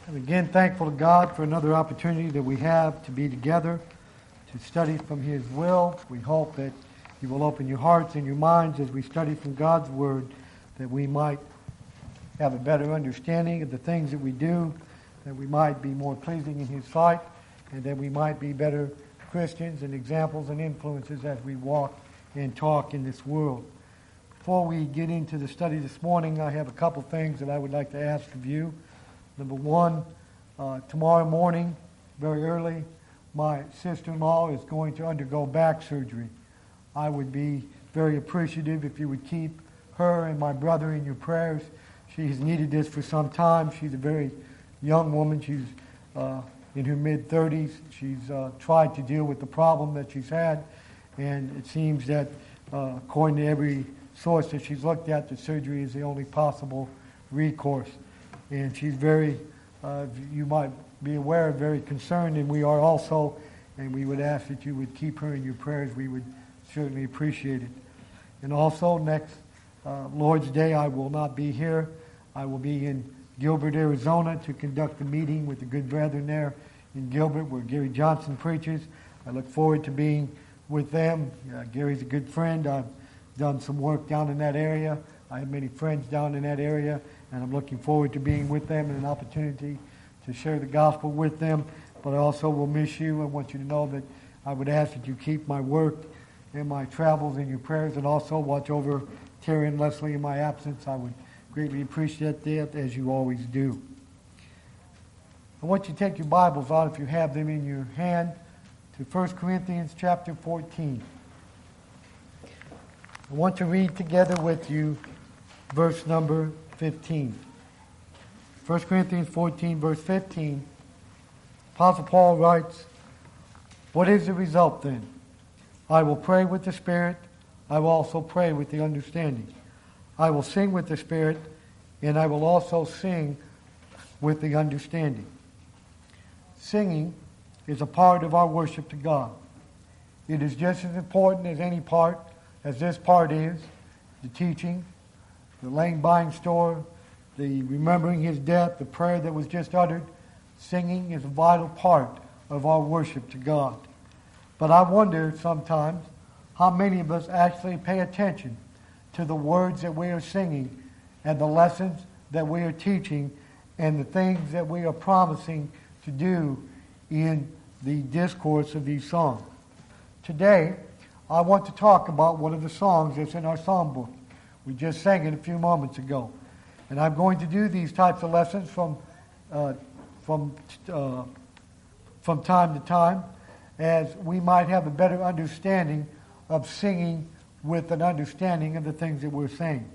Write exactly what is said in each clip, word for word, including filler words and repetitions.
And again, thankful to God for another opportunity that we have to be together, to study from His will. We hope that you will open your hearts and your minds as we study from God's Word, that we might have a better understanding of the things that we do, that we might be more pleasing in His sight, and that we might be better Christians and examples and influences as we walk and talk in this world. Before we get into the study this morning, I have a couple things that I would like to ask of you. Number one, uh, tomorrow morning, very early, my sister-in-law is going to undergo back surgery. I would be very appreciative if you would keep her and my brother in your prayers. She has needed this for some time. She's a very young woman. She's uh, in her mid-thirties. She's uh, tried to deal with the problem that she's had, and it seems that, uh, according to every source that she's looked at, the surgery is the only possible recourse. And she's very, uh, you might be aware, very concerned, and we are also, and we would ask that you would keep her in your prayers. We would certainly appreciate it. And also, next uh, Lord's Day, I will not be here. I will be in Gilbert, Arizona, to conduct a meeting with the good brethren there in Gilbert, where Gary Johnson preaches. I look forward to being with them. Uh, Gary's a good friend. I've done some work down in that area. I have many friends down in that area, and I'm looking forward to being with them and an opportunity to share the gospel with them. But I also will miss you. I want you to know that I would ask that you keep my work and my travels in your prayers, and also watch over Terry and Leslie in my absence. I would greatly appreciate that, as you always do. I want you to take your Bibles out, if you have them in your hand, to First Corinthians chapter fourteen. I want to read together with you verse number fifteen. First Corinthians fourteen, verse fifteen. Apostle Paul writes, "What is the result then? I will pray with the Spirit. I will also pray with the understanding. I will sing with the Spirit, and I will also sing with the understanding." Singing is a part of our worship to God. It is just as important as any part, as this part is, the teaching, the laying by in store, the remembering His death, the prayer that was just uttered. Singing is a vital part of our worship to God. But I wonder sometimes how many of us actually pay attention to the words that we are singing and the lessons that we are teaching and the things that we are promising to do in the discourse of these songs. Today, I want to talk about one of the songs that's in our psalm book. We just sang it a few moments ago. And I'm going to do these types of lessons from uh, from uh, from time to time, as we might have a better understanding of singing with an understanding of the things that we're saying.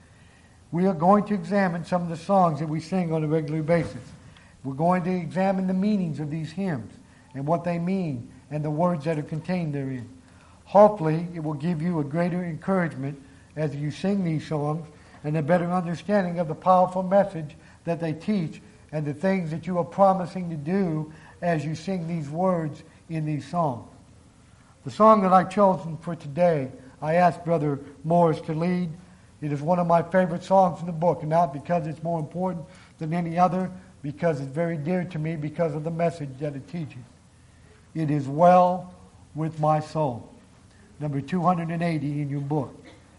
We are going to examine some of the songs that we sing on a regular basis. We're going to examine the meanings of these hymns and what they mean and the words that are contained therein. Hopefully, it will give you a greater encouragement as you sing these songs and a better understanding of the powerful message that they teach and the things that you are promising to do as you sing these words in these songs. The song that I've chosen for today, I asked Brother Morris to lead. It is one of my favorite songs in the book, and not because it's more important than any other, because it's very dear to me because of the message that it teaches. It is Well With My Soul, number two hundred eighty in your book.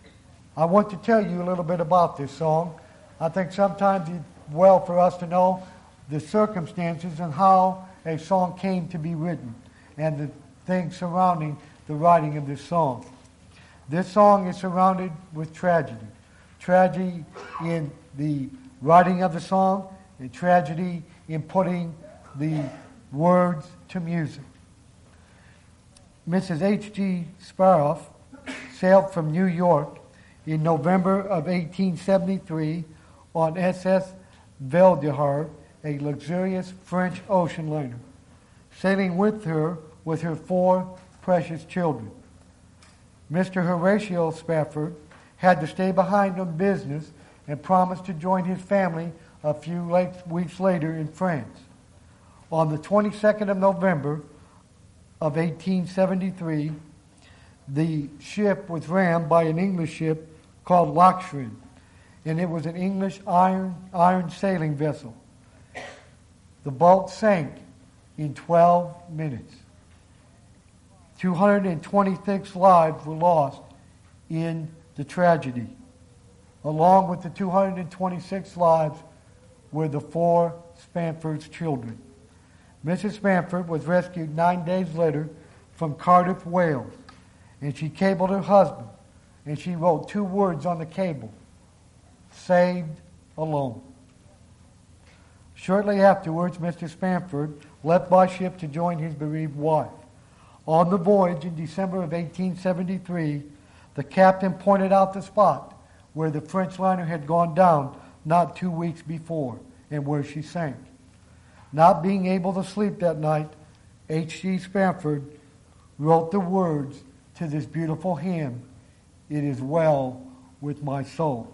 I want to tell you a little bit about this song. I think sometimes it's well for us to know the circumstances and how a song came to be written and the things surrounding the writing of this song. This song is surrounded with tragedy. Tragedy in the writing of the song and tragedy in putting the words to music. Missus H G Sparoff sailed from New York in November of eighteen seventy-three on S S Val d'Or, a luxurious French ocean liner. Sailing with her with her four precious children. Mister Horatio Spafford had to stay behind on business and promised to join his family a few weeks later in France. On the twenty-second of November of eighteen seventy-three, the ship was rammed by an English ship called Lochsford, and it was an English iron iron sailing vessel. The boat sank in twelve minutes. two hundred twenty-six lives were lost in the tragedy. Along with the two hundred twenty-six lives were the four Spaniard's children. Missus Spafford was rescued nine days later from Cardiff, Wales, and she cabled her husband, and she wrote two words on the cable: saved alone. Shortly afterwards, Mister Spafford left by ship to join his bereaved wife. On the voyage in December of eighteen seventy-three, the captain pointed out the spot where the French liner had gone down not two weeks before and where she sank. Not being able to sleep that night, H G Spafford wrote the words to this beautiful hymn, "It is well with my soul."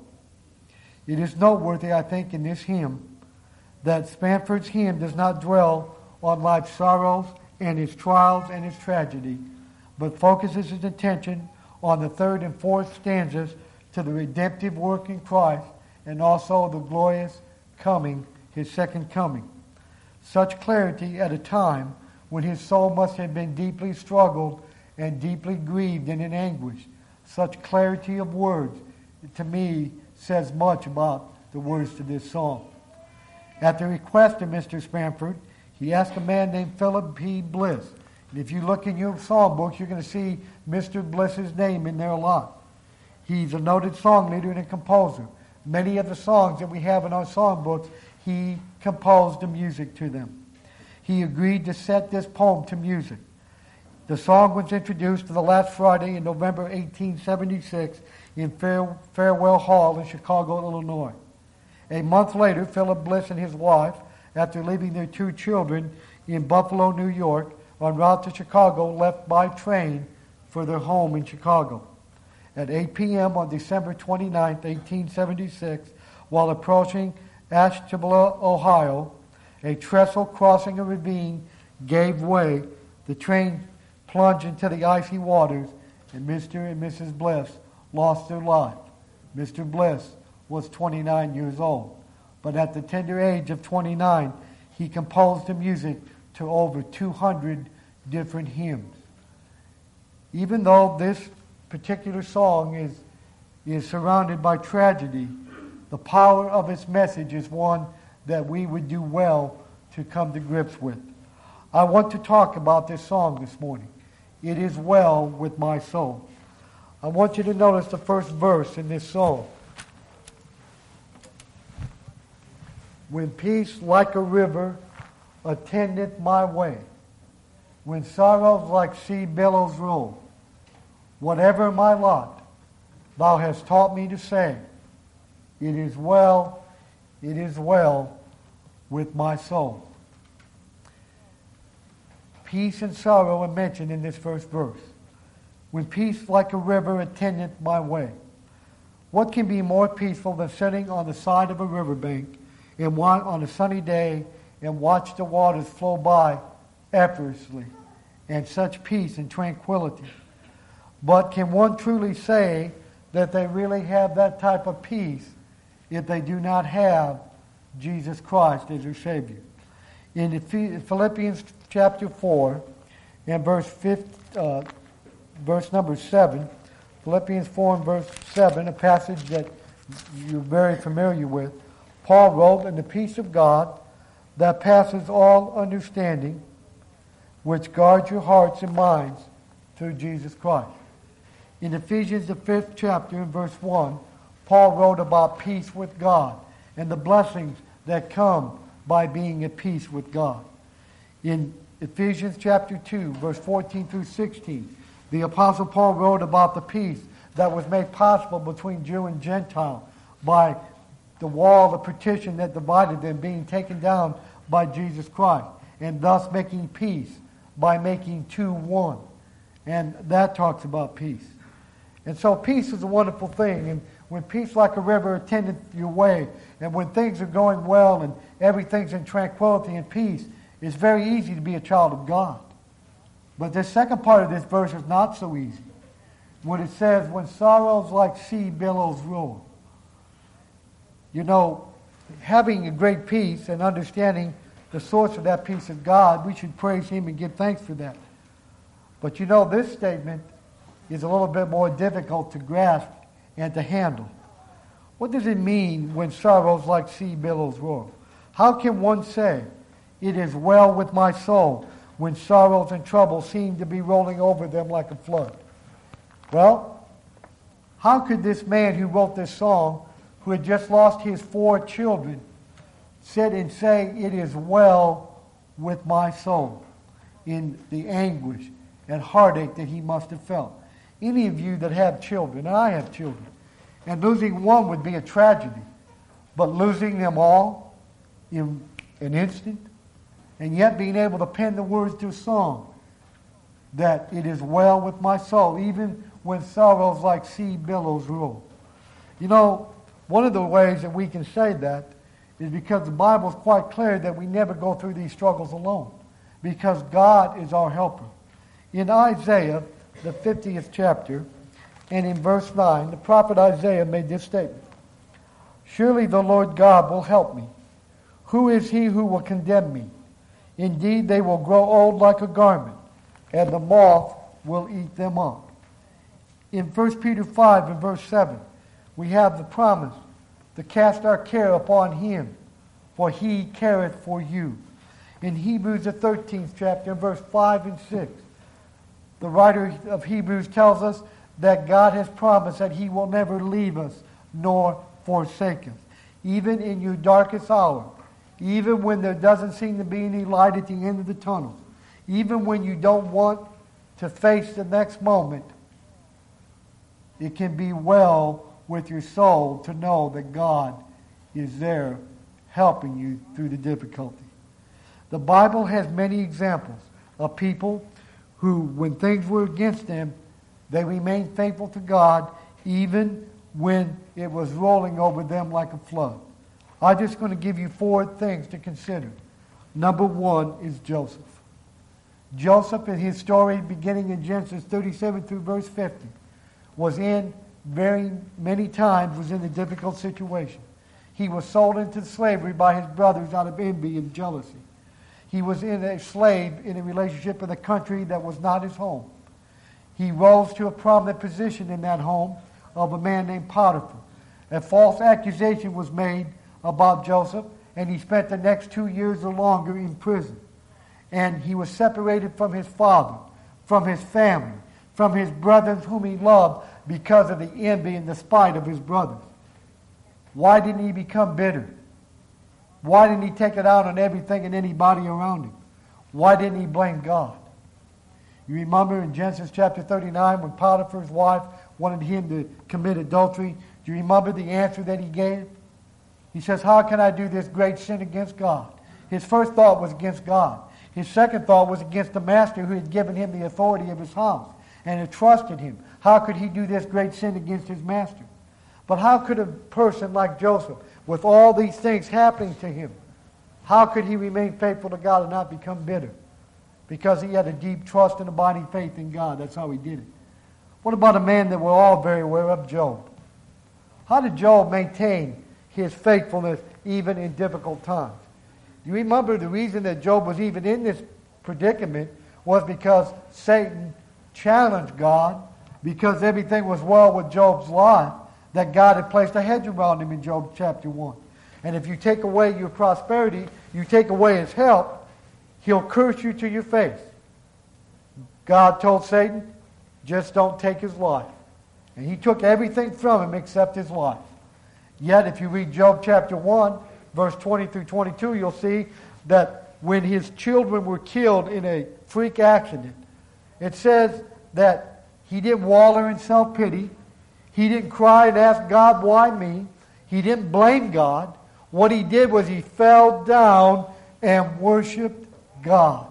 It is noteworthy, I think, in this hymn that Spafford's hymn does not dwell on life's sorrows and its trials and its tragedy, but focuses its attention on the third and fourth stanzas to the redemptive work in Christ and also the glorious coming, his second coming. Such clarity at a time when his soul must have been deeply struggled and deeply grieved and in anguish. Such clarity of words, to me, says much about the words to this song. At the request of Mister Spafford, he asked a man named Philip P. Bliss. And if you look in your psalm books, you're going to see Mister Bliss's name in there a lot. He's a noted song leader and a composer. Many of the songs that we have in our song books, he composed the music to them. He agreed to set this poem to music. The song was introduced to the last Friday in November eighteen seventy-six in Fare- Farewell Hall in Chicago, Illinois. A month later, Philip Bliss and his wife, after leaving their two children in Buffalo, New York, en route to Chicago, left by train for their home in Chicago. At eight p.m. on December twenty-ninth, eighteen seventy-six, while approaching Ashtabula, Ohio, a trestle crossing a ravine gave way. The train plunged into the icy waters, and Mister and Missus Bliss lost their lives. Mister Bliss was twenty-nine years old, but at the tender age of twenty-nine, he composed the music to over two hundred different hymns. Even though this particular song is, is surrounded by tragedy, the power of its message is one that we would do well to come to grips with. I want to talk about this song this morning. It is well with my soul. I want you to notice the first verse in this song. When peace like a river attendeth my way, when sorrows like sea billows roll, whatever my lot, thou hast taught me to say, it is well, it is well with my soul. Peace and sorrow are mentioned in this first verse. When peace like a river attendeth my way. What can be more peaceful than sitting on the side of a riverbank and one on a sunny day and watch the waters flow by effortlessly, and such peace and tranquility? But can one truly say that they really have that type of peace if they do not have Jesus Christ as their Savior? In Philippians chapter four and verse fifth, uh, verse number seven, Philippians four and verse seven, a passage that you're very familiar with, Paul wrote, "And the peace of God that passes all understanding, which guards your hearts and minds through Jesus Christ." In Ephesians, the fifth chapter, in verse one, Paul wrote about peace with God and the blessings that come by being at peace with God. In Ephesians chapter two, verse fourteen through sixteen, the Apostle Paul wrote about the peace that was made possible between Jew and Gentile by the wall, the partition that divided them being taken down by Jesus Christ, and thus making peace by making two one. And that talks about peace. And so peace is a wonderful thing. And when peace like a river attendeth your way, and when things are going well and everything's in tranquility and peace, it's very easy to be a child of God. But the second part of this verse is not so easy. When it says, when sorrows like sea billows roll. You know, having a great peace and understanding the source of that peace is God, we should praise him and give thanks for that. But you know, this statement is a little bit more difficult to grasp and to handle. What does it mean when sorrows like sea billows roar? How can one say, it is well with my soul, when sorrows and troubles seem to be rolling over them like a flood? Well, how could this man who wrote this song, who had just lost his four children, sit and say, it is well with my soul, in the anguish and heartache that he must have felt? Any of you that have children, and I have children, and losing one would be a tragedy, but losing them all in an instant, and yet being able to pen the words to a song, that it is well with my soul, even when sorrows like sea billows roll. You know, one of the ways that we can say that is because the Bible is quite clear that we never go through these struggles alone, because God is our helper. In Isaiah, the fiftieth chapter, and in verse nine, the prophet Isaiah made this statement: surely the Lord God will help me. Who is he who will condemn me? Indeed, they will grow old like a garment, and the moth will eat them up. In First Peter five and verse seven, we have the promise to cast our care upon him, for he careth for you. In Hebrews, the thirteenth chapter, verse five and six, the writer of Hebrews tells us that God has promised that he will never leave us nor forsake us. Even in your darkest hour, even when there doesn't seem to be any light at the end of the tunnel, even when you don't want to face the next moment, it can be well with your soul to know that God is there helping you through the difficulty. The Bible has many examples of people who, when things were against them, they remained faithful to God even when it was rolling over them like a flood. I'm just going to give you four things to consider. Number one is Joseph. Joseph, in his story beginning in Genesis thirty-seven through verse fifty, was in very many times was in a difficult situation. He was sold into slavery by his brothers out of envy and jealousy. He was in a slave in a relationship in a country that was not his home. He rose to a prominent position in that home of a man named Potiphar. A false accusation was made about Joseph, and he spent the next two years or longer in prison. And he was separated from his father, from his family, from his brothers whom he loved because of the envy and the spite of his brothers. Why didn't he become bitter? Why didn't he take it out on everything and anybody around him? Why didn't he blame God? You remember in Genesis chapter thirty-nine when Potiphar's wife wanted him to commit adultery? Do you remember the answer that he gave? He says, how can I do this great sin against God? His first thought was against God. His second thought was against the master who had given him the authority of his house and had trusted him. How could he do this great sin against his master? But how could a person like Joseph, with all these things happening to him, how could he remain faithful to God and not become bitter? Because he had a deep trust and abiding faith in God. That's how he did it. What about a man that we're all very aware of, Job? How did Job maintain his faithfulness even in difficult times? Do you remember the reason that Job was even in this predicament was because Satan challenged God, because everything was well with Job's life, that God had placed a hedge around him in Job chapter one. And if you take away your prosperity, you take away his help, he'll curse you to your face. God told Satan, just don't take his life. And he took everything from him except his life. Yet if you read Job chapter one, verse twenty through twenty-two, you'll see that when his children were killed in a freak accident, it says that he didn't wallow in self-pity. He didn't cry and ask God, why me? He didn't blame God. What he did was he fell down and worshiped God.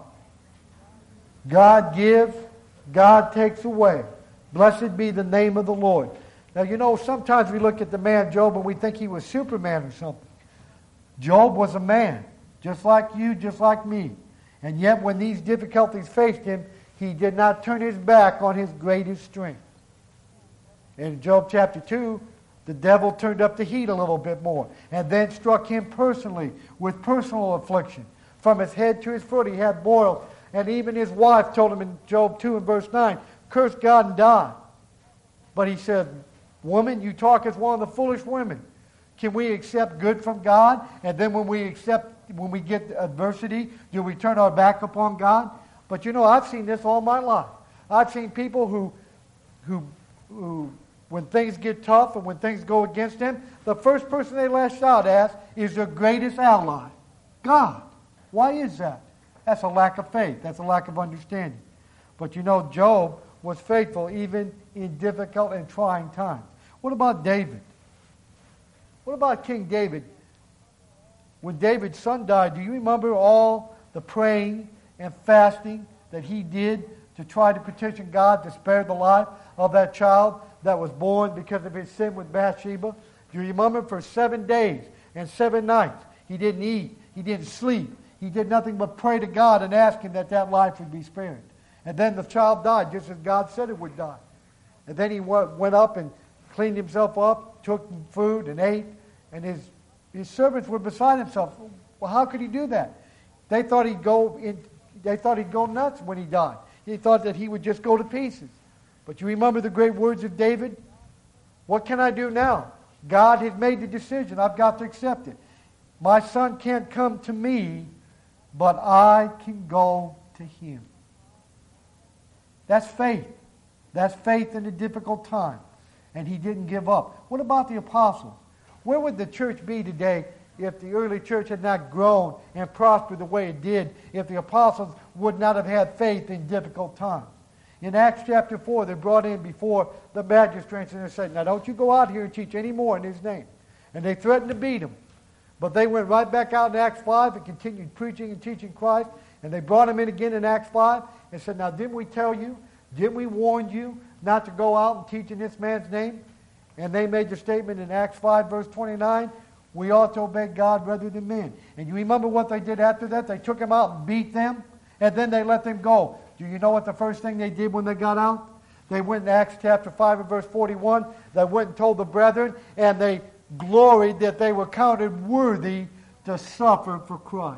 God gives, God takes away. Blessed be the name of the Lord. Now, you know, sometimes we look at the man Job and we think he was Superman or something. Job was a man, just like you, just like me. And yet when these difficulties faced him, he did not turn his back on his greatest strength. In Job chapter two, the devil turned up the heat a little bit more and then struck him personally with personal affliction From his head to his foot he had boils. And even his wife told him in Job two and verse nine, curse God and die. But he said, woman, you talk as one of the foolish women. Can we accept good from God? And then when we accept, when we get adversity, do we turn our back upon God? But you know, I've seen this all my life. I've seen people who, who, who, when things get tough and when things go against them, the first person they lash out at is their greatest ally, God. Why is that? That's a lack of faith. That's a lack of understanding. But you know, Job was faithful even in difficult and trying times. What about David? What about King David? When David's son died, do you remember all the praying and fasting that he did to try to petition God to spare the life of that child that was born because of his sin with Bathsheba? Do you remember for seven days and seven nights he didn't eat, he didn't sleep, he did nothing but pray to God and ask him that that life would be spared. And then the child died just as God said it would die. And then he went up and cleaned himself up, took food and ate, and his, his servants were beside himself. Well, how could he do that? They thought he'd go in, they thought he'd go nuts when he died. He thought that he would just go to pieces. But you remember the great words of David? What can I do now? God has made the decision. I've got to accept it. My son can't come to me, but I can go to him. That's faith. That's faith in a difficult time. And he didn't give up. What about the apostles? Where would the church be today if the early church had not grown and prospered the way it did, if the apostles would not have had faith in difficult times? In Acts chapter four, they brought in before the magistrates and they said, now don't you go out here and teach any more in his name. And they threatened to beat him. But they went right back out in Acts five and continued preaching and teaching Christ. And they brought him in again in Acts five and said, now didn't we tell you, didn't we warn you not to go out and teach in this man's name? And they made the statement in Acts five verse twenty-nine, we ought to obey God rather than men. And you remember what they did after that? They took him out and beat them, and then they let them go. Do you know what the first thing they did when they got out? They went in Acts chapter five and verse forty-one. They went and told the brethren, and they gloried that they were counted worthy to suffer for Christ.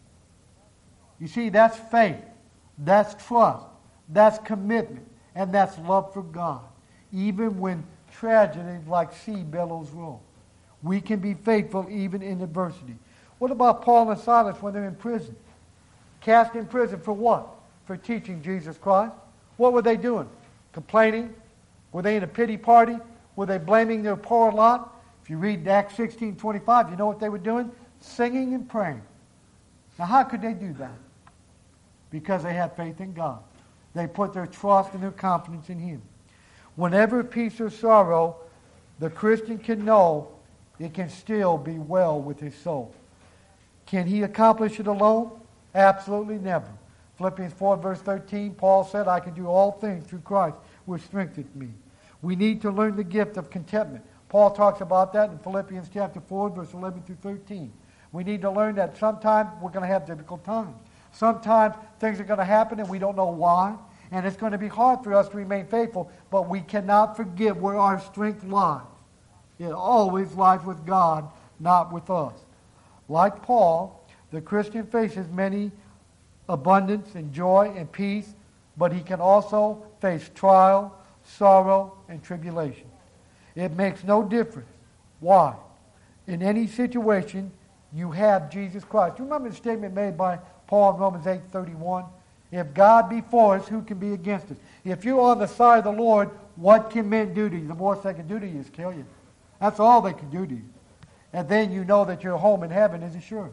You see, that's faith. That's trust. That's commitment. And that's love for God. Even when tragedies like sea billows roll. We can be faithful even in adversity. What about Paul and Silas when they're in prison? Cast in prison for what? For teaching Jesus Christ. What were they doing? Complaining? Were they in a pity party? Were they blaming their poor lot? If you read Acts sixteen twenty-five, you know what they were doing? Singing and praying. Now how could they do that? Because they had faith in God. They put their trust and their confidence in Him. Whenever peace or sorrow, the Christian can know it can still be well with his soul. Can he accomplish it alone? Absolutely never. Philippians four verse thirteen, Paul said, I can do all things through Christ, which strengtheneth me. We need to learn the gift of contentment. Paul talks about that in Philippians chapter four, verse eleven through thirteen. We need to learn that sometimes we're going to have difficult times. Sometimes things are going to happen and we don't know why. And it's going to be hard for us to remain faithful, but we cannot forget where our strength lies. It always lies with God, not with us. Like Paul, the Christian faces many abundance and joy and peace, but he can also face trial, sorrow, and tribulation. It makes no difference. Why? In any situation, you have Jesus Christ. You remember the statement made by Paul in Romans eight thirty-one? If God be for us, who can be against us? If you're on the side of the Lord, what can men do to you? The worst they can do to you is kill you. That's all they can do to you. And then you know that your home in heaven is assured.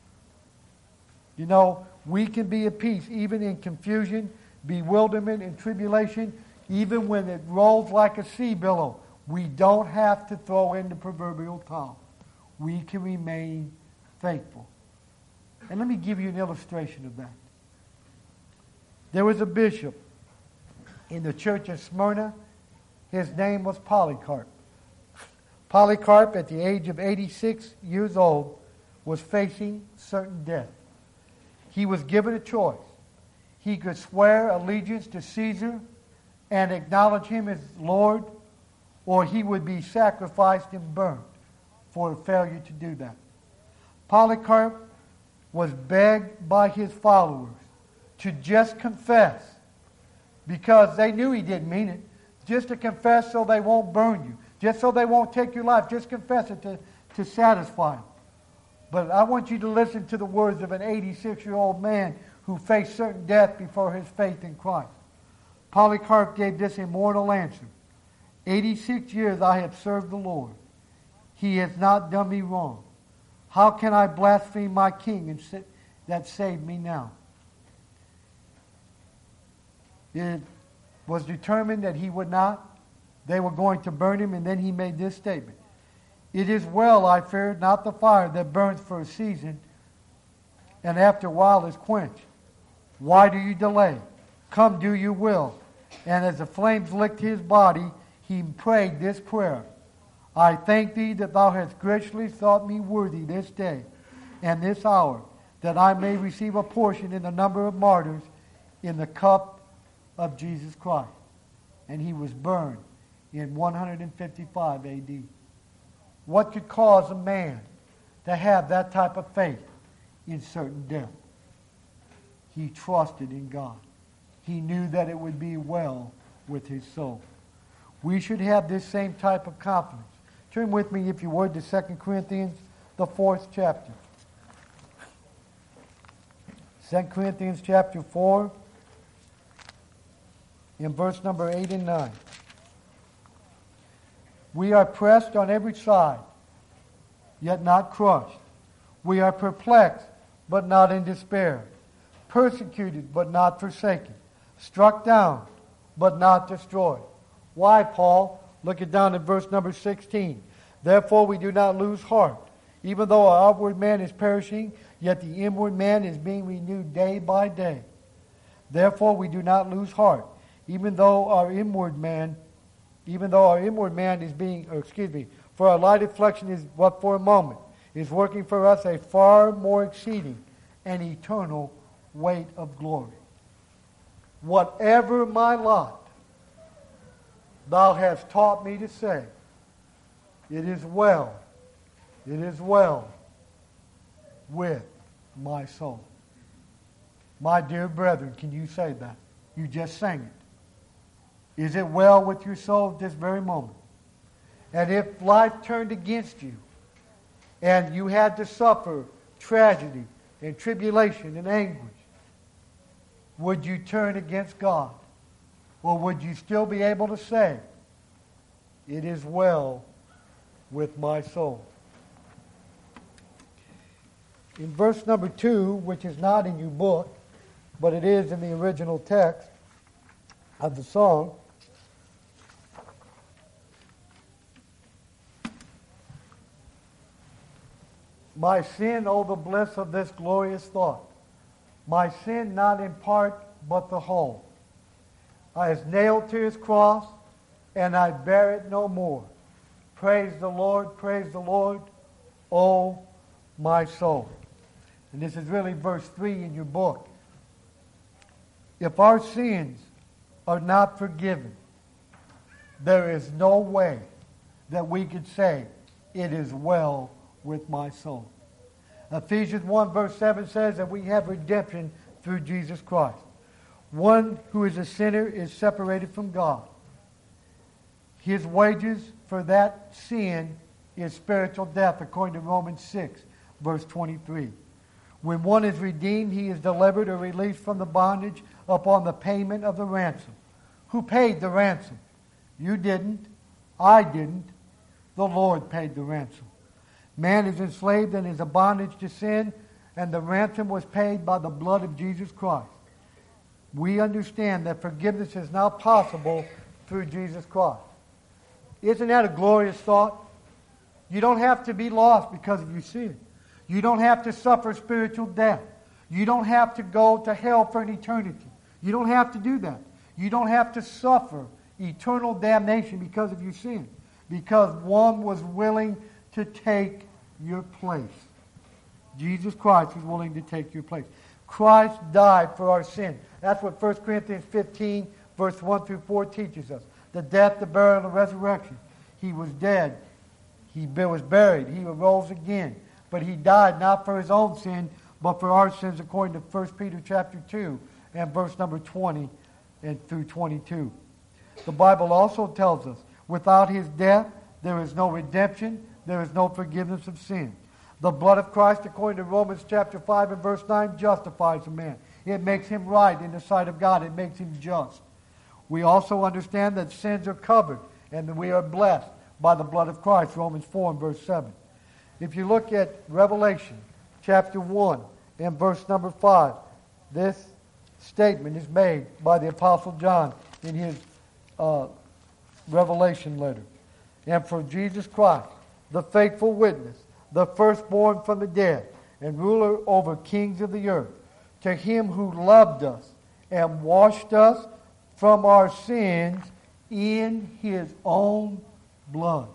You know, we can be at peace even in confusion, bewilderment, and tribulation, even when it rolls like a sea billow. We don't have to throw in the proverbial towel. We can remain faithful. And let me give you an illustration of that. There was a bishop in the church of Smyrna. His name was Polycarp. Polycarp, at the age of eighty-six years old, was facing certain death. He was given a choice. He could swear allegiance to Caesar and acknowledge him as Lord, or he would be sacrificed and burned for failure to do that. Polycarp was begged by his followers to just confess, because they knew he didn't mean it. Just to confess so they won't burn you. Just so they won't take your life. Just confess it to, to satisfy them. But I want you to listen to the words of an eighty-six-year-old man who faced certain death before his faith in Christ. Polycarp gave this immortal answer. eighty-six years I have served the Lord. He has not done me wrong. How can I blaspheme my king and say, that saved me now? It was determined that he would not. They were going to burn him, and then he made this statement. It is well, I fear, not the fire that burns for a season and after a while is quenched. Why do you delay? Come, do your will. And as the flames licked his body, he prayed this prayer. I thank thee that thou hast graciously thought me worthy this day and this hour, that I may receive a portion in the number of martyrs in the cup of Jesus Christ. And he was burned in one fifty-five A D What could cause a man to have that type of faith in certain death? He trusted in God. He knew that it would be well with his soul. We should have this same type of confidence. Turn with me, if you would, to Second Corinthians, the fourth chapter. Second Corinthians chapter four, in verse number eight and nine. We are pressed on every side, yet not crushed. We are perplexed, but not in despair. Persecuted, but not forsaken. Struck down, but not destroyed. Why, Paul? Look it down at verse number sixteen. Therefore we do not lose heart. Even though our outward man is perishing, yet the inward man is being renewed day by day. Therefore we do not lose heart. Even though our inward man, even though our inward man is being, or excuse me, for our light affliction is but for a moment, is working for us a far more exceeding and eternal weight of glory. Whatever my lot, thou hast taught me to say, it is well, it is well with my soul. My dear brethren, can you say that? You just sang it. Is it well with your soul at this very moment? And if life turned against you, and you had to suffer tragedy and tribulation and anguish, would you turn against God? Or would you still be able to say, it is well with my soul? In verse number two, which is not in your book, but it is in the original text of the song, my sin, oh the bliss of this glorious thought. My sin not in part, but the whole. I was nailed to his cross, and I bear it no more. Praise the Lord, praise the Lord, oh my soul. And this is really verse three in your book. If our sins are not forgiven, there is no way that we could say, it is well with my soul. Ephesians one verse seven says that we have redemption through Jesus Christ. One who is a sinner is separated from God. His wages for that sin is spiritual death, according to Romans six, verse twenty-three. When one is redeemed, he is delivered or released from the bondage upon the payment of the ransom. Who paid the ransom? You didn't. I didn't. The Lord paid the ransom. Man is enslaved and is a bondage to sin, and the ransom was paid by the blood of Jesus Christ. We understand that forgiveness is now possible through Jesus Christ. Isn't that a glorious thought? You don't have to be lost because of your sin. You don't have to suffer spiritual death. You don't have to go to hell for an eternity. You don't have to do that. You don't have to suffer eternal damnation because of your sin. Because one was willing to take your place. Jesus Christ was willing to take your place. Christ died for our sin. That's what First Corinthians fifteen, verse one through four teaches us. The death, the burial, and the resurrection. He was dead. He was buried. He arose again. But he died not for his own sin, but for our sins according to First Peter chapter two and verse number twenty and through twenty-two. The Bible also tells us, without his death, there is no redemption, there is no forgiveness of sin. The blood of Christ, according to Romans chapter five and verse nine, justifies a man. It makes him right in the sight of God. It makes him just. We also understand that sins are covered and that we are blessed by the blood of Christ, Romans four and verse seven. If you look at Revelation chapter one and verse number five, this statement is made by the Apostle John in his uh, Revelation letter. And for Jesus Christ, the faithful witness, the firstborn from the dead, and ruler over kings of the earth, to him who loved us and washed us from our sins in his own blood.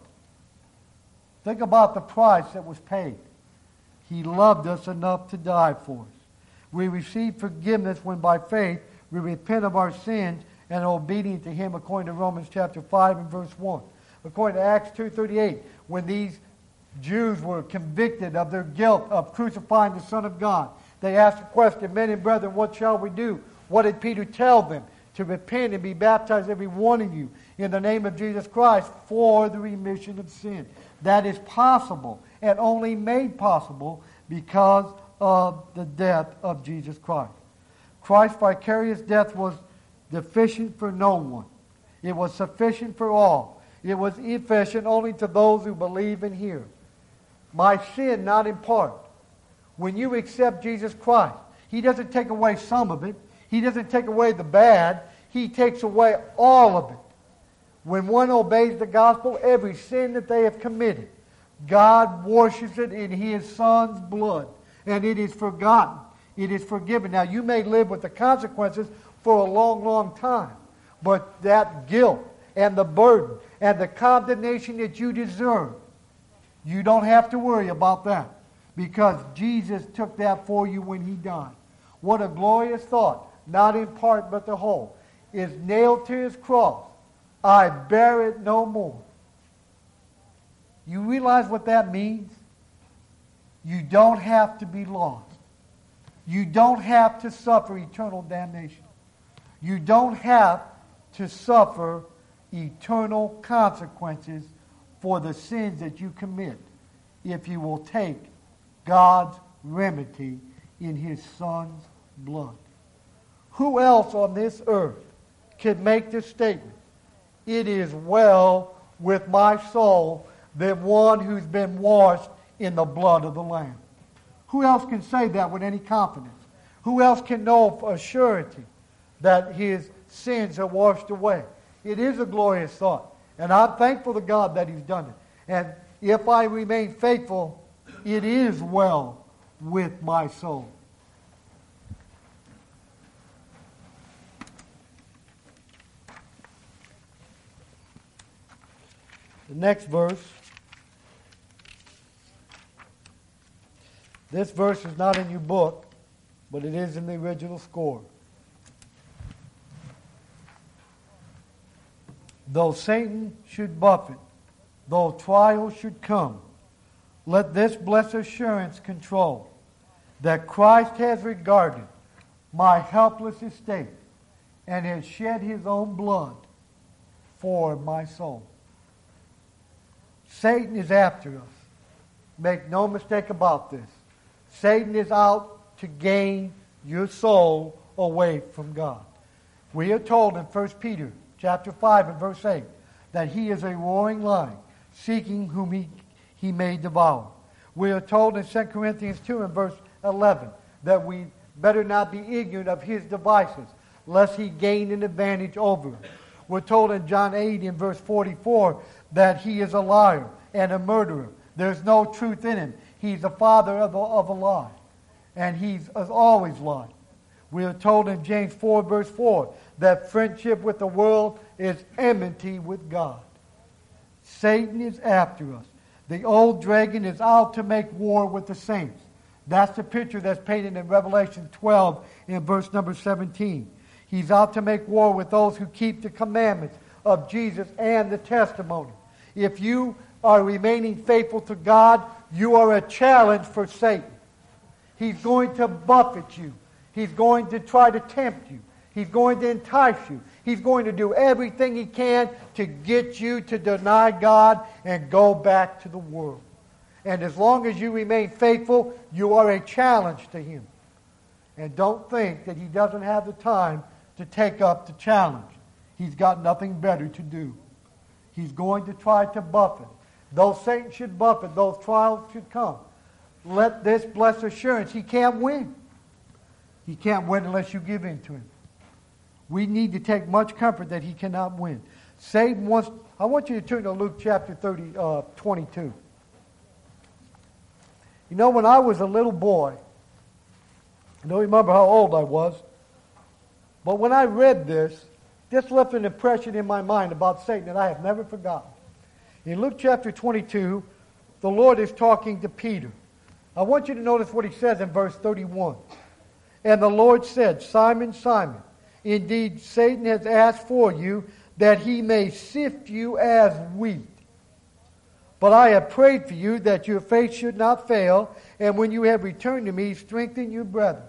Think about the price that was paid. He loved us enough to die for us. We receive forgiveness when by faith we repent of our sins and are obedient to him according to Romans chapter five and verse one. According to Acts two thirty-eight, when these Jews were convicted of their guilt of crucifying the Son of God, they asked the question, men and brethren, what shall we do? What did Peter tell them? To repent and be baptized, every one of you, in the name of Jesus Christ for the remission of sin. That is possible and only made possible because of the death of Jesus Christ. Christ's vicarious death was deficient for no one. It was sufficient for all. It was efficient only to those who believe and hear. My sin, not in part. When you accept Jesus Christ, he doesn't take away some of it. He doesn't take away the bad. He takes away all of it. When one obeys the gospel, every sin that they have committed, God washes it in his Son's blood, and it is forgotten. It is forgiven. Now, you may live with the consequences for a long, long time, but that guilt and the burden and the condemnation that you deserve, you don't have to worry about that because Jesus took that for you when he died. What a glorious thought, not in part but the whole, is nailed to his cross. I bear it no more. You realize what that means? You don't have to be lost. You don't have to suffer eternal damnation. You don't have to suffer eternal consequences for the sins that you commit if you will take God's remedy in his Son's blood. Who else on this earth could make this statement? It is well with my soul than one who's been washed in the blood of the Lamb. Who else can say that with any confidence? Who else can know for surety that his sins are washed away? It is a glorious thought. And I'm thankful to God that he's done it. And if I remain faithful, it is well with my soul. The next verse. This verse is not in your book, but it is in the original score. Though Satan should buffet, though trials should come, let this blessed assurance control that Christ has regarded my helpless estate and has shed his own blood for my soul. Satan is after us. Make no mistake about this. Satan is out to gain your soul away from God. We are told in First Peter chapter five and verse eight that he is a roaring lion, seeking whom he, he may devour. We are told in Second Corinthians two and verse eleven that we better not be ignorant of his devices, lest he gain an advantage over us. We're told in John eight and verse forty-four that he is a liar and a murderer. There's no truth in him. He's the father of a, of a lie. And he's has always lied. We are told in James four verse four that friendship with the world is enmity with God. Satan is after us. The old dragon is out to make war with the saints. That's the picture that's painted in Revelation twelve in verse number seventeen. He's out to make war with those who keep the commandments of Jesus and the testimony. If you are remaining faithful to God, you are a challenge for Satan. He's going to buffet you. He's going to try to tempt you. He's going to entice you. He's going to do everything he can to get you to deny God and go back to the world. And as long as you remain faithful, you are a challenge to him. And don't think that he doesn't have the time to take up the challenge. He's got nothing better to do. He's going to try to buffet. Though Satan should buffet, those trials should come. Let this blessed assurance, he can't win. He can't win unless you give in to him. We need to take much comfort that he cannot win. Satan wants... I want you to turn to Luke chapter thirty, uh, twenty-two. You know, when I was a little boy, I don't remember how old I was, but when I read this, this left an impression in my mind about Satan that I have never forgotten. In Luke chapter twenty-two, the Lord is talking to Peter. I want you to notice what he says in verse thirty-one. And the Lord said, Simon, Simon, indeed Satan has asked for you that he may sift you as wheat. But I have prayed for you that your faith should not fail, and when you have returned to me, strengthen your brethren.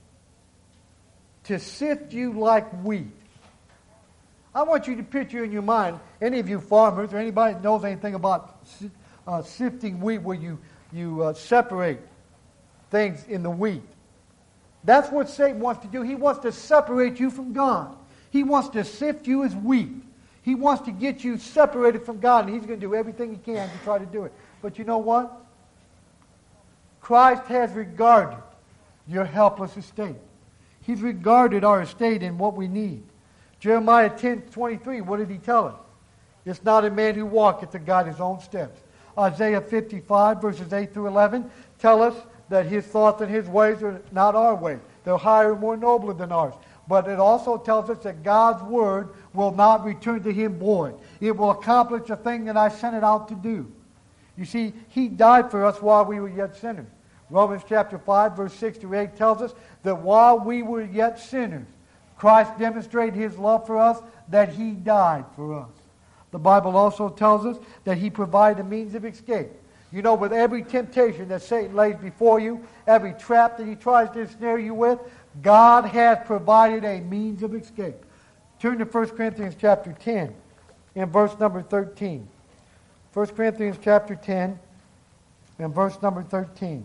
To sift you like wheat. I want you to picture in your mind, any of you farmers or anybody that knows anything about uh, sifting wheat, where you, you uh, separate things in the wheat. That's what Satan wants to do. He wants to separate you from God. He wants to sift you as wheat. He wants to get you separated from God, and he's going to do everything he can to try to do it. But you know what? Christ has regarded your helpless estate. He's regarded our estate and what we need. Jeremiah ten twenty-three, what did he tell us? It's not a man who walketh to guide his own steps. Isaiah fifty-five, verses eight through eleven, tell us that his thoughts and his ways are not our ways. They're higher and more nobler than ours. But it also tells us that God's word will not return to him void. It will accomplish the thing that I sent it out to do. You see, he died for us while we were yet sinners. Romans chapter five, verse six to eight tells us that while we were yet sinners, Christ demonstrated his love for us, that he died for us. The Bible also tells us that he provided a means of escape. You know, with every temptation that Satan lays before you, every trap that he tries to ensnare you with, God has provided a means of escape. Turn to First Corinthians chapter ten and verse number thirteen. First Corinthians chapter ten and verse number thirteen.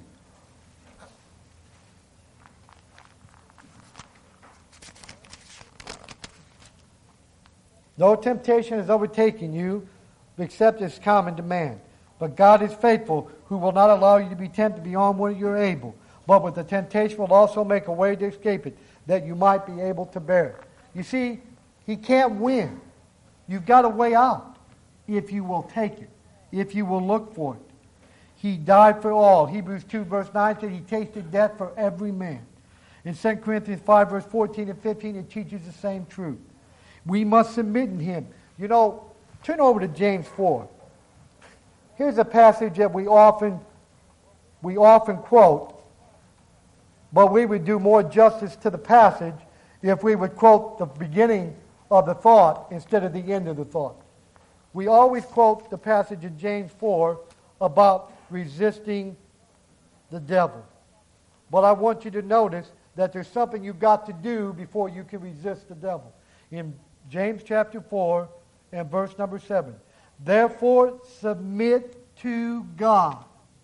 No temptation has overtaken you except as common to man. But God is faithful, who will not allow you to be tempted beyond what you're able. But with the temptation will also make a way to escape it, that you might be able to bear it. You see, he can't win. You've got a way out if you will take it, if you will look for it. He died for all. Hebrews two verse nine said he tasted death for every man. In Second Corinthians five verse fourteen and fifteen it teaches the same truth. We must submit in him. You know, turn over to James four. Here's a passage that we often we often quote, but we would do more justice to the passage if we would quote the beginning of the thought instead of the end of the thought. We always quote the passage in James four about resisting the devil. But I want you to notice that there's something you've got to do before you can resist the devil. In James chapter four and verse number seven. Therefore, submit to God.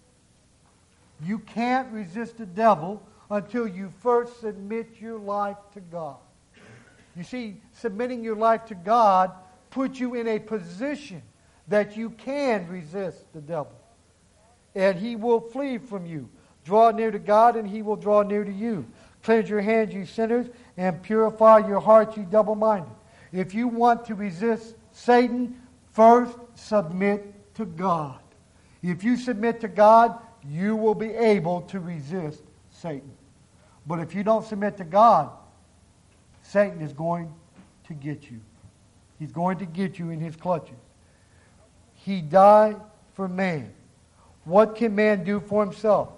You can't resist the devil until you first submit your life to God. You see, submitting your life to God puts you in a position that you can resist the devil. And he will flee from you. Draw near to God, and he will draw near to you. Cleanse your hands, you sinners, and purify your hearts, you double-minded. If you want to resist Satan, first submit to God. If you submit to God, you will be able to resist Satan. But if you don't submit to God, Satan is going to get you. He's going to get you in his clutches. He died for man. What can man do for himself?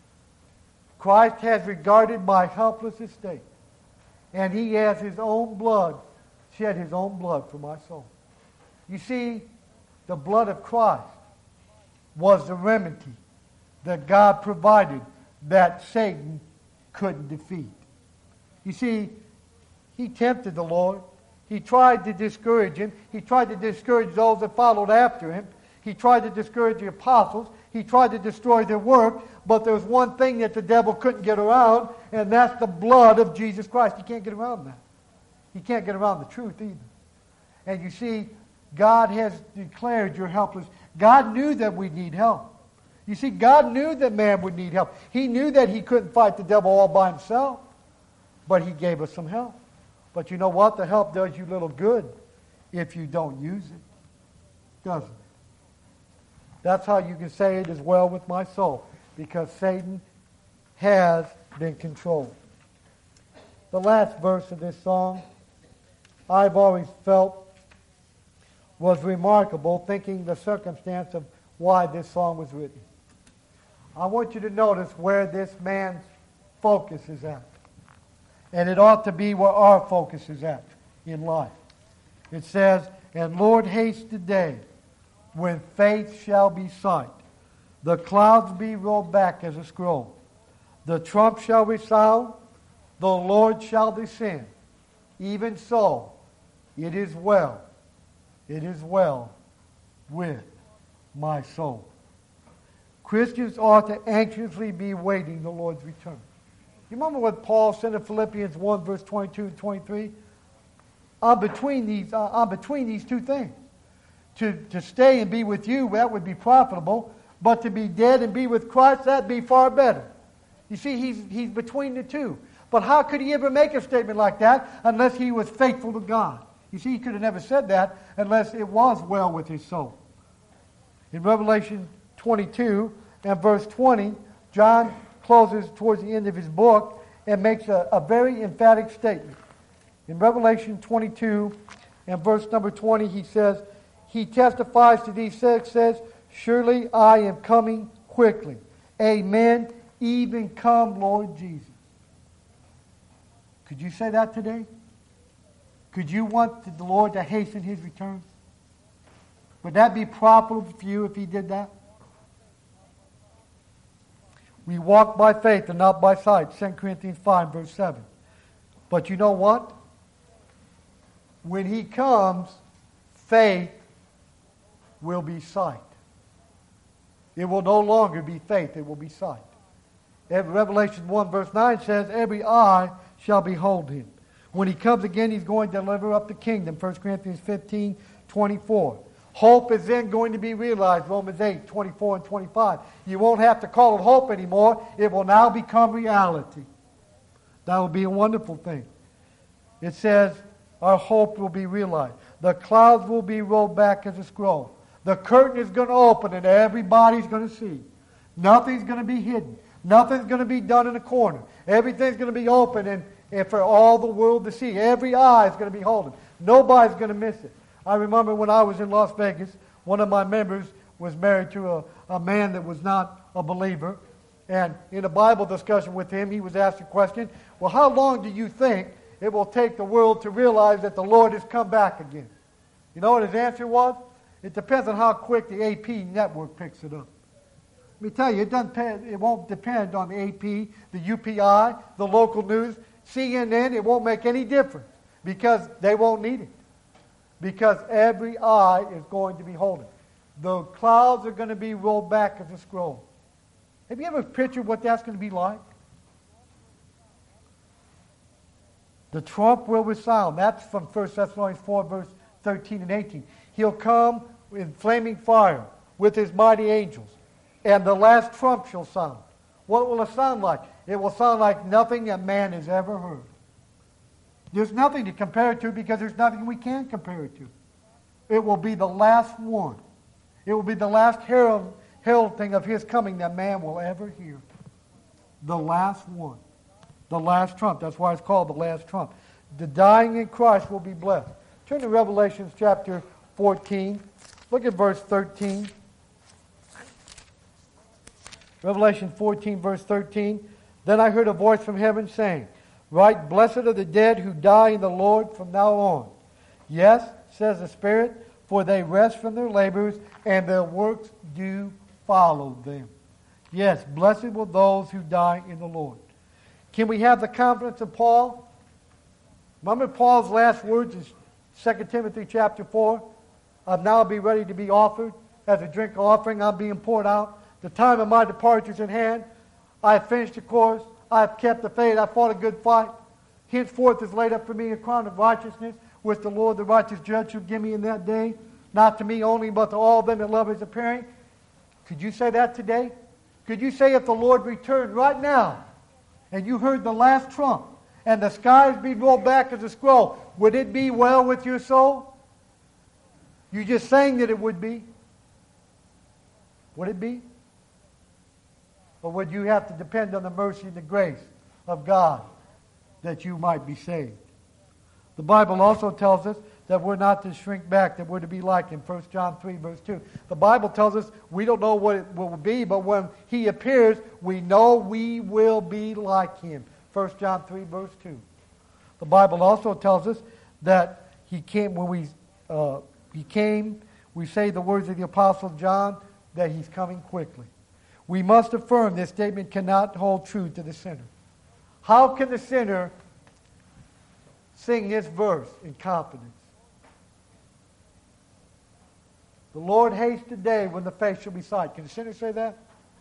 Christ has regarded my helpless estate, and he has his own blood, shed his own blood for my soul. You see, the blood of Christ was the remedy that God provided that Satan couldn't defeat. You see, he tempted the Lord. He tried to discourage him. He tried to discourage those that followed after him. He tried to discourage the apostles. He tried to destroy their work. But there's one thing that the devil couldn't get around, and that's the blood of Jesus Christ. He can't get around that. He can't get around the truth either. And you see, God has declared you're helpless. God knew that we need help. You see, God knew that man would need help. He knew that he couldn't fight the devil all by himself. But he gave us some help. But you know what? The help does you little good if you don't use it. Doesn't it? That's how you can say it is well with my soul. Because Satan has been controlled. The last verse of this song, I've always felt was remarkable, thinking the circumstance of why this song was written. I want you to notice where this man's focus is at. And it ought to be where our focus is at in life. It says, and Lord, haste the day when faith shall be sight. The clouds be rolled back as a scroll. The trump shall resound. The Lord shall descend. Even so, it is well. It is well with my soul. Christians ought to anxiously be waiting the Lord's return. You remember what Paul said in Philippians one, verse twenty-two and twenty-three? I'm between these, uh, I'm between these two things. To, to stay and be with you, that would be profitable. But to be dead and be with Christ, that'd be far better. You see, he's, he's between the two. But how could he ever make a statement like that unless he was faithful to God? You see, he could have never said that unless it was well with his soul. In Revelation twenty-two and verse twenty, John closes towards the end of his book and makes a, a very emphatic statement. In Revelation twenty-two and verse number twenty, he says, he testifies to these things, says, surely I am coming quickly. Amen. Even come, Lord Jesus. Could you say that today? Could you want the Lord to hasten his return? Would that be profitable for you if he did that? We walk by faith and not by sight. Second Corinthians five, verse seven. But you know what? When he comes, faith will be sight. It will no longer be faith, it will be sight. Revelation one, verse nine says, every eye shall behold him. When he comes again, he's going to deliver up the kingdom. First Corinthians fifteen, twenty-four. Hope is then going to be realized. Romans eight, twenty-four and twenty-five. You won't have to call it hope anymore. It will now become reality. That will be a wonderful thing. It says our hope will be realized. The clouds will be rolled back as a scroll. The curtain is going to open and everybody's going to see. Nothing's going to be hidden. Nothing's going to be done in a corner. Everything's going to be open and, and for all the world to see. Every eye is going to be holding. Nobody's going to miss it. I remember when I was in Las Vegas, one of my members was married to a, a man that was not a believer. And in a Bible discussion with him, he was asked a question, well, how long do you think it will take the world to realize that the Lord has come back again? You know what his answer was? It depends on how quick the A P network picks it up. Let me tell you, it doesn't depend, it won't depend on the A P, the U P I, the local news, C N N. It won't make any difference because they won't need it. Because every eye is going to be holding. The clouds are going to be rolled back as a scroll. Have you ever pictured what that's going to be like? The trump will resound. That's from First Thessalonians four, verse thirteen and eighteen. He'll come in flaming fire with his mighty angels. And the last trump shall sound. What will it sound like? It will sound like nothing that man has ever heard. There's nothing to compare it to because there's nothing we can compare it to. It will be the last one. It will be the last herald, heralding of his coming that man will ever hear. The last one. The last trump. That's why it's called the last trump. The dying in Christ will be blessed. Turn to Revelation chapter fourteen. Look at verse thirteen. Revelation fourteen, verse thirteen. Then I heard a voice from heaven saying, write, blessed are the dead who die in the Lord from now on. Yes, says the Spirit, for they rest from their labors, and their works do follow them. Yes, blessed will those who die in the Lord. Can we have the confidence of Paul? Remember Paul's last words in Second Timothy chapter four? I'll now be ready to be offered as a drink offering. I'm being poured out. The time of my departure is at hand. I have finished the course. I have kept the faith. I fought a good fight. Henceforth is laid up for me a crown of righteousness, which the Lord, the righteous judge, shall give me in that day. Not to me only, but to all them that love his appearing. Could you say that today? Could you say if the Lord returned right now, and you heard the last trump, and the skies be rolled back as a scroll, would it be well with your soul? You just saying that it would be. Would it be? Or would you have to depend on the mercy and the grace of God that you might be saved? The Bible also tells us that we're not to shrink back, that we're to be like him. First John three, verse two. The Bible tells us we don't know what it will be, but when he appears, we know we will be like him. First John three, verse two. The Bible also tells us that he came, when we uh, he came, we say the words of the Apostle John, that he's coming quickly. We must affirm this statement cannot hold true to the sinner. How can the sinner sing this verse in confidence? The Lord hates the day when the face shall be sight. Can the sinner say that?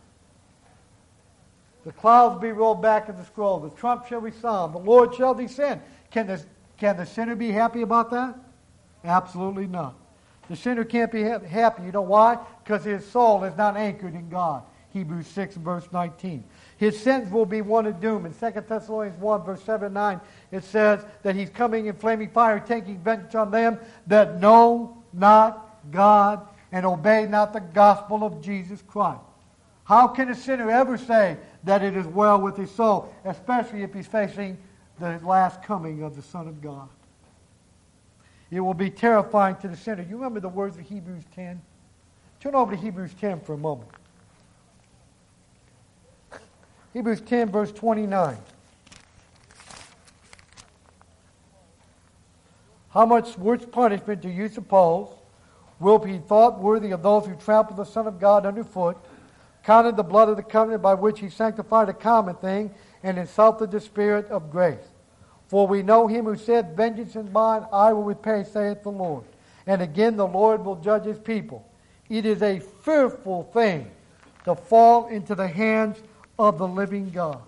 The clouds be rolled back as a scroll. The trump shall resound. The Lord shall descend. Can the, can the sinner be happy about that? Absolutely not. The sinner can't be ha- happy. You know why? Because his soul is not anchored in God. Hebrews six, verse nineteen. His sentence will be one of doom. In Second Thessalonians one, verse seven and nine, it says that he's coming in flaming fire, taking vengeance on them that know not God and obey not the gospel of Jesus Christ. How can a sinner ever say that it is well with his soul, especially if he's facing the last coming of the Son of God? It will be terrifying to the sinner. You remember the words of Hebrews ten? Turn over to Hebrews ten for a moment. Hebrews ten, verse twenty-nine. How much worse punishment do you suppose will be thought worthy of those who trample the Son of God underfoot, counted the blood of the covenant by which he sanctified a common thing, and insulted the Spirit of grace? For we know him who said, vengeance is mine, I will repay, saith the Lord. And again the Lord will judge his people. It is a fearful thing to fall into the hands of the living God.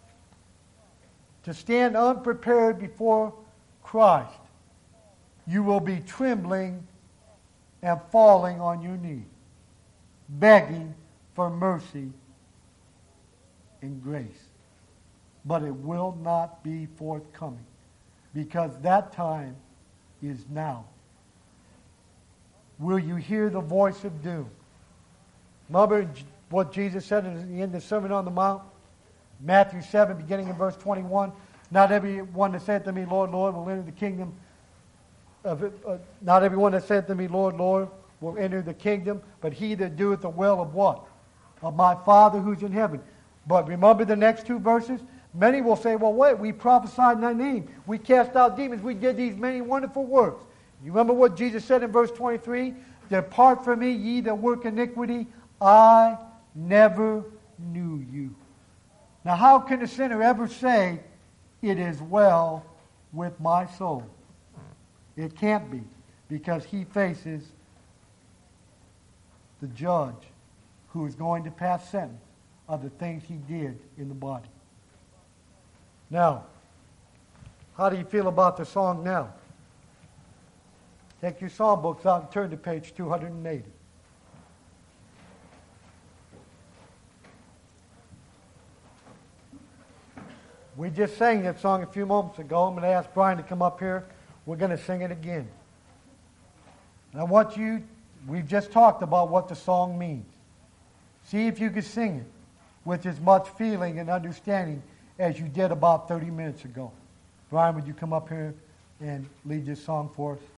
To stand unprepared before Christ, you will be trembling and falling on your knees, begging for mercy and grace. But it will not be forthcoming, because that time is now. Will you hear the voice of doom? Remember what Jesus said in the end of the Sermon on the Mount? Matthew seven, beginning in verse twenty-one. Not everyone that saith to me, Lord, Lord, will enter the kingdom of it. Uh, not everyone that saith to me, Lord, Lord, will enter the kingdom, but he that doeth the will of what? Of my Father who's in heaven. But remember the next two verses? Many will say, well, wait, we prophesied in thy name. We cast out demons. We did these many wonderful works. You remember what Jesus said in verse twenty-three? Depart from me, ye that work iniquity. I never knew you. Now, how can a sinner ever say, it is well with my soul? It can't be, because he faces the judge who is going to pass sentence of the things he did in the body. Now, how do you feel about the song now? Take your psalm books out and turn to page two hundred eighty. We just sang that song a few moments ago. I'm going to ask Brian to come up here. We're going to sing it again. And I want you, we've just talked about what the song means. See if you can sing it with as much feeling and understanding as you did about thirty minutes ago. Brian, would you come up here and lead this song for us?